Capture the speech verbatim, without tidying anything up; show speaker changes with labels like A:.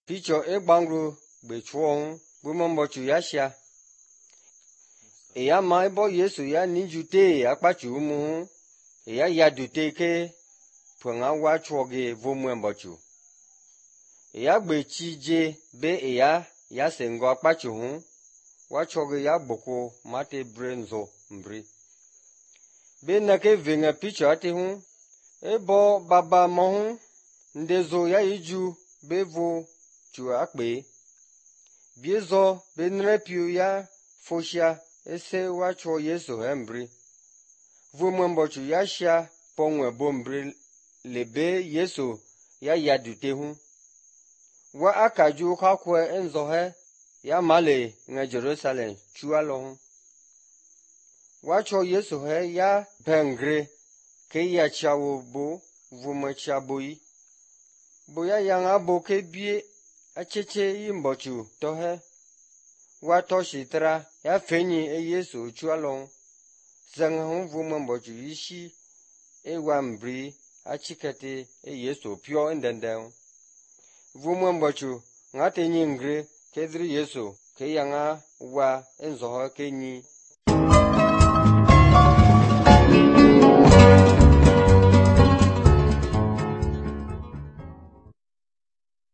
A: picho e bangru be chuong bu mombo chu yasha e ya mai bo Yesu ya ninjute akpa chu mu e ya ya dute ke phanga wa choge vo mombo chu e ya gbe chi je be e ya ya sengo akpa chu hu wa choge ya boko mate brenzo mbri be na ke venga picho ate hu e bo baba mo hu ndezo ya iju be vo chu akpe biezo be nrepiu ya foshia ese wa cho Yesu hembri vo mombo chu ya sha pongwe bombri lebe Yesu ya ya dute hu wa akaju kha kwe enzo he ya male nga Jerusalem chu alo wa cho Yesu he ya bengre ke ya chawo bo vo ma chaboi bo ya yang abo ke bie acheche yimbo chu to he wa to shitra ya fenyi e Yesu chu alo zang hu vo mombo chu ishi e wa mbri achikete e Yesu pyo ndendeng vo mombo chu ngate nyingre kedri Yesu ke yanga wa enzo ke nyi